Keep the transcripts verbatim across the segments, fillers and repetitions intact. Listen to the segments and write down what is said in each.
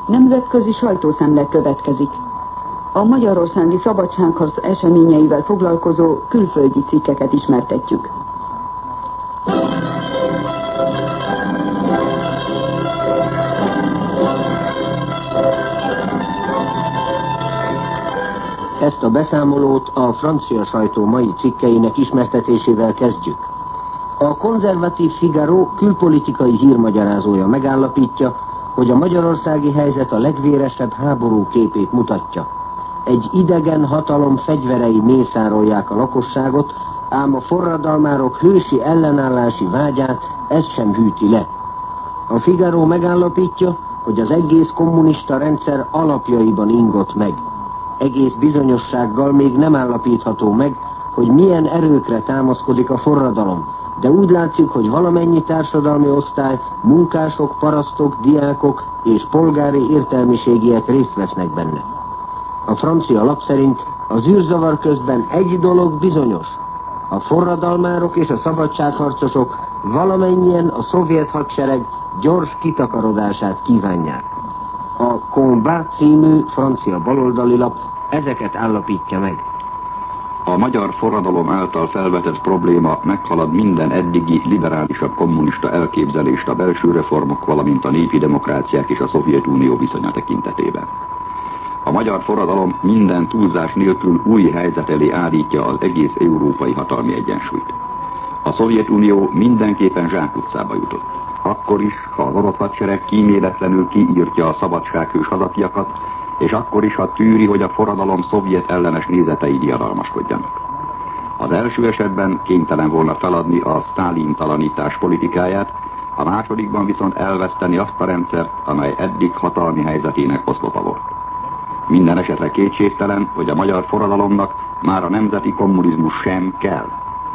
Nemzetközi sajtószemle következik. A magyarországi szabadságharc eseményeivel foglalkozó külföldi cikkeket ismertetjük. Ezt a beszámolót a francia sajtó mai cikkeinek ismertetésével kezdjük. A konzervatív Figaro külpolitikai hírmagyarázója megállapítja, hogy a magyarországi helyzet a legvéresebb háború képét mutatja. Egy idegen hatalom fegyverei mészárolják a lakosságot, ám a forradalmárok hősi ellenállási vágyát ez sem hűti le. A Figaro megállapítja, hogy az egész kommunista rendszer alapjaiban ingott meg. Egész bizonyossággal még nem állapítható meg, hogy milyen erőkre támaszkodik a forradalom, de úgy látszik, hogy valamennyi társadalmi osztály, munkások, parasztok, diákok és polgári értelmiségiek részt vesznek benne. A francia lap szerint az űrzavar közben egy dolog bizonyos. A forradalmárok és a szabadságharcosok valamennyien a szovjet hadsereg gyors kitakarodását kívánják. A Combat című francia baloldali lap ezeket állapítja meg. A magyar forradalom által felvetett probléma meghalad minden eddigi liberálisabb kommunista elképzelést a belső reformok, valamint a népi demokráciák és a Szovjetunió viszonya tekintetében. A magyar forradalom minden túlzás nélkül új helyzet elé állítja az egész európai hatalmi egyensúlyt. A Szovjetunió mindenképpen zsákutcába jutott. Akkor is, ha az orosz hadsereg kíméletlenül kiírtja a szabadsághős hazafiakat, és akkor is, ha tűri, hogy a forradalom szovjet ellenes nézetei diadalmaskodjanak. Az első esetben kénytelen volna feladni a sztálintalanítás politikáját, a másodikban viszont elveszteni azt a rendszert, amely eddig hatalmi helyzetének oszlopa volt. Minden esetre kétségtelen, hogy a magyar forradalomnak már a nemzeti kommunizmus sem kell.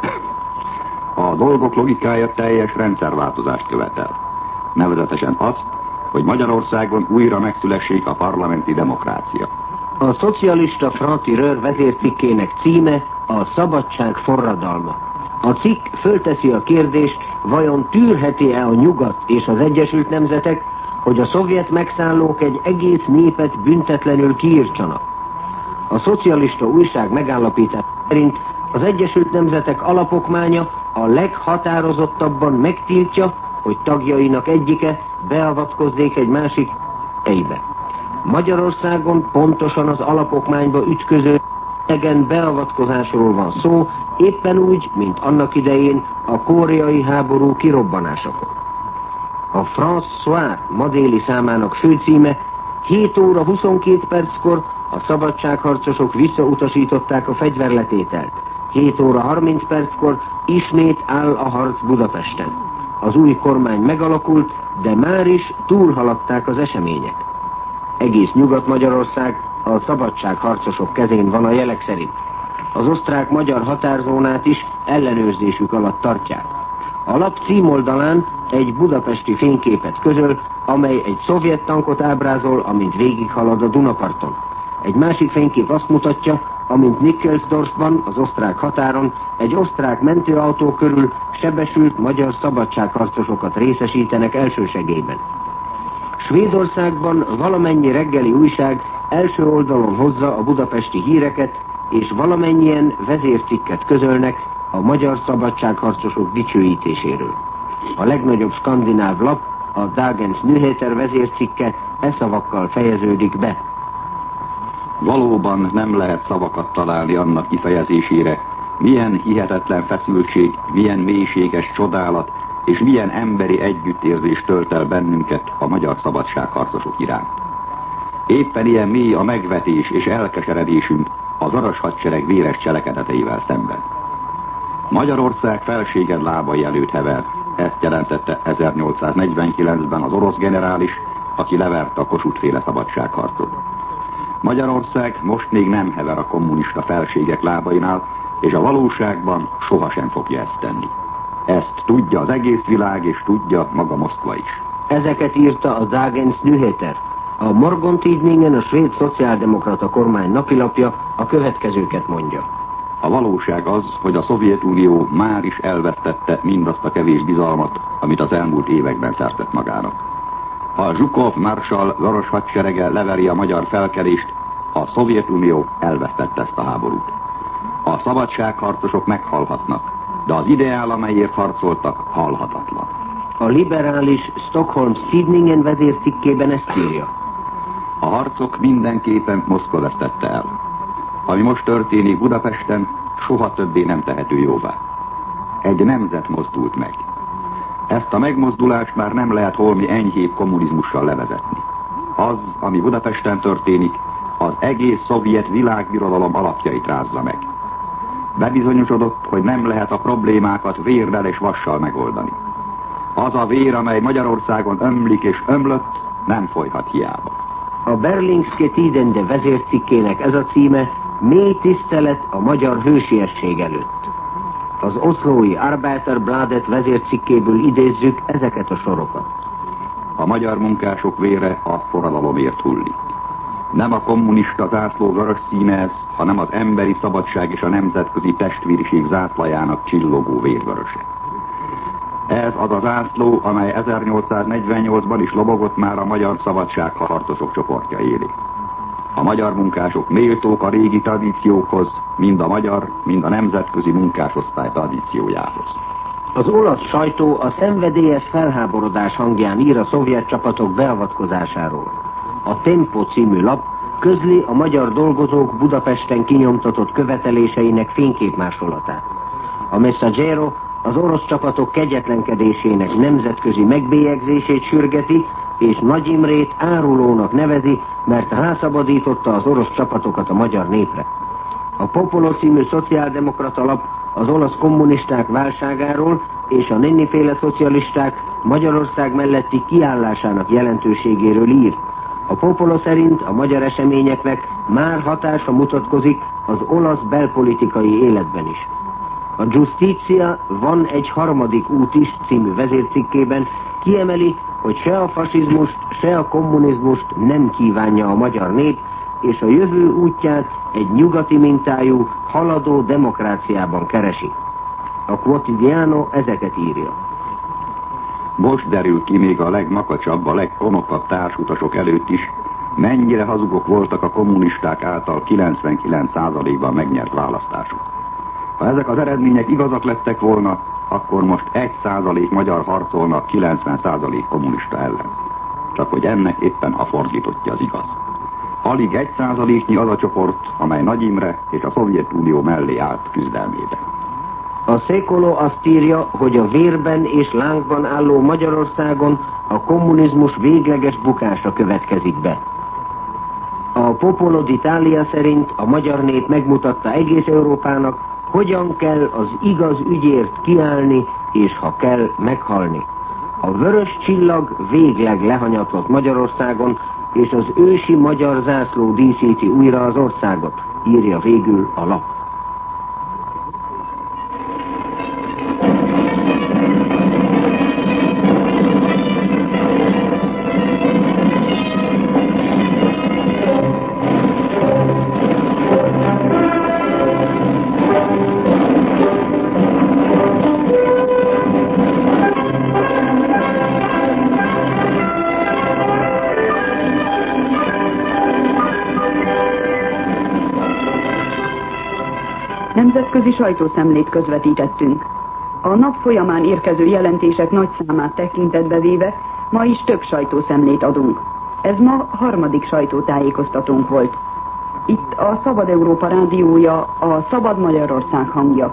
A dolgok logikája teljes rendszerváltozást követel. Nevezetesen azt, hogy Magyarországon újra megszülessék a parlamenti demokrácia. A szocialista Franc-Tireur vezércikkének címe a szabadság forradalma. A cikk fölteszi a kérdést, vajon tűrheti-e a Nyugat és az Egyesült Nemzetek, hogy a szovjet megszállók egy egész népet büntetlenül kiírtsanak. A szocialista újság megállapítása szerint az Egyesült Nemzetek alapokmánya a leghatározottabban megtiltja, hogy tagjainak egyike beavatkozzék egy másik helybe. Magyarországon pontosan az alapokmányba ütköző idegen beavatkozásról van szó, éppen úgy, mint annak idején a koreai háború kirobbanásakor. A France Soir ma déli számának főcíme: hét óra huszonkét perckor a szabadságharcosok visszautasították a fegyverletételt. hét óra harminc perckor ismét áll a harc Budapesten. Az új kormány megalakult, de már is túlhaladták az események. Egész Nyugat-Magyarország a szabadságharcosok kezén van a jelek szerint. Az osztrák-magyar határzónát is ellenőrzésük alatt tartják. A lap címoldalán egy budapesti fényképet közöl, amely egy szovjet tankot ábrázol, amint végighalad a Dunaparton. Egy másik fénykép azt mutatja, amint Nickelsdorfban, az osztrák határon, egy osztrák mentőautó körül sebesült magyar szabadságharcosokat részesítenek elsősegélyben. Svédországban valamennyi reggeli újság első oldalon hozza a budapesti híreket, és valamennyien vezércikket közölnek a magyar szabadságharcosok dicsőítéséről. A legnagyobb skandináv lap, a Dagens Nyheter vezércikke e szavakkal fejeződik be. Valóban nem lehet szavakat találni annak kifejezésére, milyen hihetetlen feszültség, milyen mélységes csodálat, és milyen emberi együttérzés tölt el bennünket a magyar szabadságharcosok iránt. Éppen ilyen mély a megvetés és elkeseredésünk az aras hadsereg véres cselekedeteivel szemben. Magyarország felséged lábai előtt hever, ezt jelentette ezernyolcszáznegyvenkilencben az orosz generális, aki leverte a Kossuth-féle szabadságharcot. Magyarország most még nem hever a kommunista felségek lábainál, és a valóságban sohasem fogja ezt tenni. Ezt tudja az egész világ, és tudja maga Moszkva is. Ezeket írta a Dagens Nyheter. A Morgontidningen, a svéd szociáldemokrata kormány napilapja a következőket mondja. A valóság az, hogy a Szovjetunió már is elvesztette mindazt a kevés bizalmat, amit az elmúlt években szerzett magának. Ha Zsukov Marshall vörös hadserege leveri a magyar felkelést, a Szovjetunió elvesztette ezt a háborút. A szabadságharcosok meghalhatnak, de az ideál, amelyért harcoltak, halhatatlan. A liberális Stockholm Tidningen vezércikkében ezt írja. A harcok mindenképpen Moszkva vesztette el. Ami most történik Budapesten, soha többé nem tehető jóvá. Egy nemzet mozdult meg. Ezt a megmozdulást már nem lehet holmi enyhébb kommunizmussal levezetni. Az, ami Budapesten történik, az egész szovjet világbirodalom alapjait rázza meg. Bebizonyosodott, hogy nem lehet a problémákat vérrel és vassal megoldani. Az a vér, amely Magyarországon ömlik és ömlött, nem folyhat hiába. A Berlingske Tidende vezércikkének ez a címe: mély tisztelet a magyar hősiesség előtt. Az oszlói Arbeiterbladet vezércikkéből idézzük ezeket a sorokat. A magyar munkások vére a forradalomért hullik. Nem a kommunista zászló vörös színe ez, hanem az emberi szabadság és a nemzetközi testvériség zászlajának csillogó vérvöröse. Ez az a zászló, amely ezernyolcszáznegyvennyolcban is lobogott már a magyar szabadságharcosok csoportja élé. A magyar munkások méltók a régi tradíciókhoz, mind a magyar, mind a nemzetközi munkásosztály tradíciójához. Az olasz sajtó a szenvedélyes felháborodás hangján ír a szovjet csapatok beavatkozásáról. A Tempo című lap közli a magyar dolgozók Budapesten kinyomtatott követeléseinek fényképmásolatát. A Messaggero az orosz csapatok kegyetlenkedésének nemzetközi megbélyegzését sürgeti, és Nagy Imrét árulónak nevezi, mert rászabadította az orosz csapatokat a magyar népre. A Popolo című szociáldemokrata lap az olasz kommunisták válságáról és a Nenni-féle szocialisták Magyarország melletti kiállásának jelentőségéről ír. A Popolo szerint a magyar eseményeknek már hatása mutatkozik az olasz belpolitikai életben is. A Giustizia van egy harmadik út is című vezércikkében kiemeli, hogy se a fasizmust, se a kommunizmust nem kívánja a magyar nép, és a jövő útját egy nyugati mintájú, haladó demokráciában keresi. A Quotidiano ezeket írja. Most derül ki még a legmakacsabb, a legkonokabb társutasok előtt is, mennyire hazugok voltak a kommunisták által kilencvenkilenc százalékban megnyert választások. Ha ezek az eredmények igazak lettek volna, akkor most egy százalék magyar harcolna kilencven százalék kommunista ellen. Csak hogy ennek éppen a fordítottja az igaz. Alig egy százaléknyi az a csoport, amely Nagy Imre és a Szovjetunió mellé állt küzdelmében. A Székoló azt írja, hogy a vérben és lángban álló Magyarországon a kommunizmus végleges bukása következik be. A Popolo d'Italia szerint a magyar nép megmutatta egész Európának, hogyan kell az igaz ügyért kiállni, és ha kell, meghalni. A vörös csillag végleg lehanyatlott Magyarországon, és az ősi magyar zászló díszíti újra az országot, írja végül a lap. Nemzetközi sajtószemlét közvetítettünk. A nap folyamán érkező jelentések nagy számát tekintetbe véve ma is több sajtószemlét adunk. Ez ma harmadik sajtótájékoztatónk volt. Itt a Szabad Európa rádiója, a Szabad Magyarország hangja.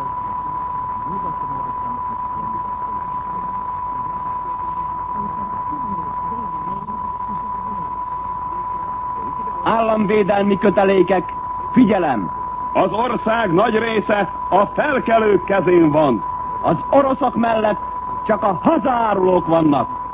Államvédelmi kötelékek, figyelem! Az ország nagy része a felkelők kezén van. Az oroszok mellett csak a hazaárulók vannak.